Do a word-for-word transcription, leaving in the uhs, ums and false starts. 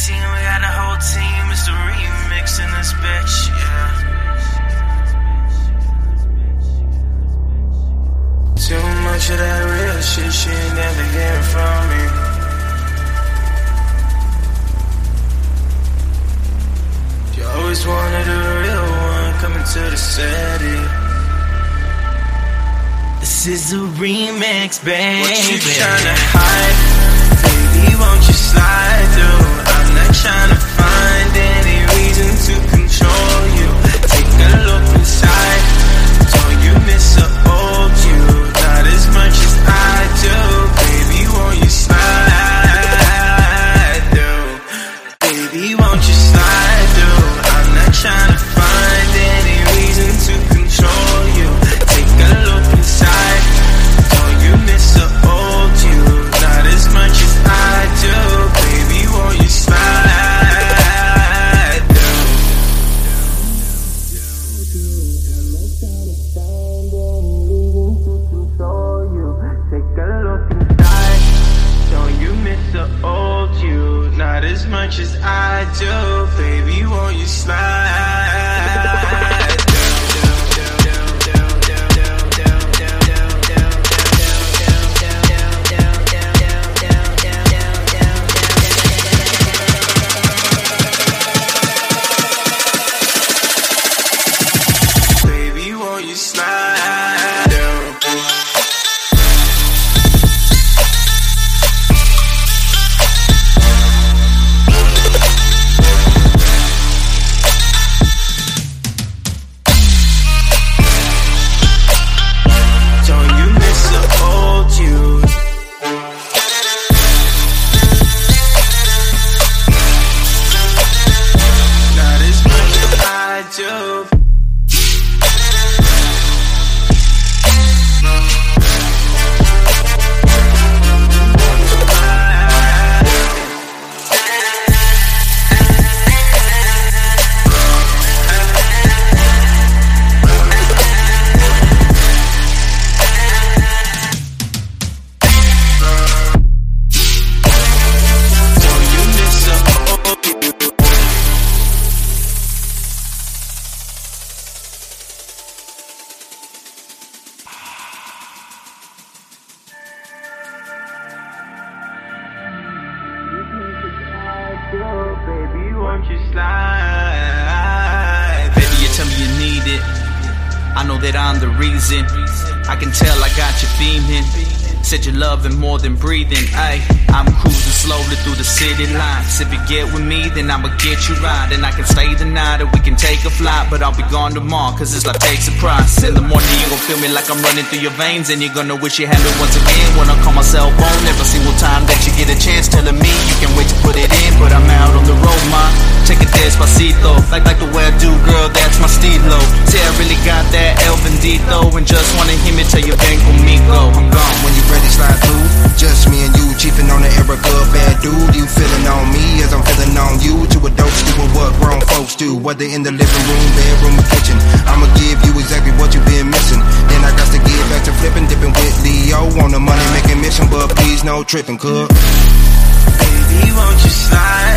team, we got a whole team. It's the remix in this bitch, yeah. Too much of that real shit, she ain't never hearing from me. You always wanted a real one coming to the city. This is a remix, baby. What you tryna hide? Baby, won't you slide through? I'm not tryna find any reason to control you. Take a look inside. Don't you miss a old you? Not as much as I do. Baby, won't you slide through? Baby, won't you slide through? I'm not tryna find any reason to control you. Take a look inside. Don't you miss a old you? Not as much as I do. Baby, won't you slide through? Take a look inside. Don't you miss the old you? Not as much as I do. Baby, won't you slide? Baby, won't you slide down? Baby, won't you slide? Baby, you tell me you need it. I know that I'm the reason. I can tell I got you beaming. Said you're loving more than breathing. Ay, I'm cruising slowly through the city lights. If you get with me, then I'ma get you right. And I can stay the night or we can take a flight. But I'll be gone tomorrow, cause this life takes a price. In the morning you gon' feel me like I'm running through your veins. And you're gonna wish you had me once again. When I call my cell phone, every single time that you get a chance, telling me you can't wait to put it in. But I'm out on the road, ma. Take it despacito. Like like the way I do, girl, that's my stilo. Say I really got that El Bendito. And just wanna hear me tell you ven conmigo. I'm gone when you ready, slide through. Just me and you, chiefin' on the Erica, bad dude. You feelin' on me as I'm feelin' on you. To a dope doing what grown folks do. Whether in the living room, bedroom, or kitchen, I'ma give you exactly what you've been missing. Then I got to get back to flipping, dipping with Leo on the money making mission. But please no tripping, cuz Baby, won't you slide?